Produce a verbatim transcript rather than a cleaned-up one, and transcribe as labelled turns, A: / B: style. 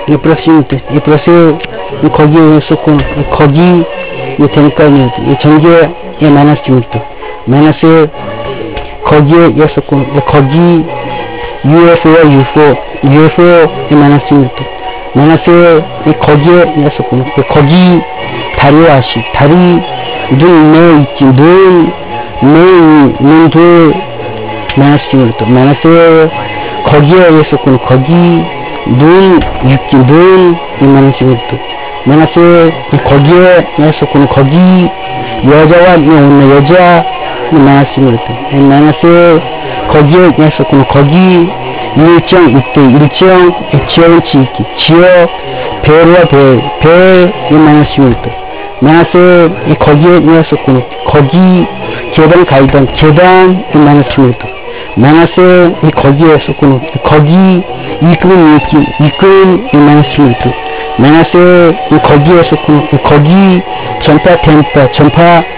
A: 이 프로시미트 이 프로세 이 거기에 있었고 거기 이 되니까 이 전개 이 마이너스입니다. 마이너스 거기에 있었고 거기 유에프오와 유에프오 유에프오 이 마이너스입니다. 마이너스 이 거기에 있었고 거기 다리와 시 다리 눈매 있지 눈매 눈도 마이너스입니다. 마이너스 거기에 있었고 거기 눈 육기 눈 마이너스입니다. 마이너스 거기에 있었고 거기 여자와 오는 여자 마이너스입니다. 마이너스 거기에 있었고 거기 일정 이때 일정 지역이 있기 지역 배와 배배 마이너스입니다. 마이너스 거기에 있었고 거기 계단 가이던 계단 마이너스입니다. 마이너스 거기에 있었고 거기 이끈 이끈 이끈 마이너스입니다. 마이너스 거기에 있었고 거기 전파 템파 전파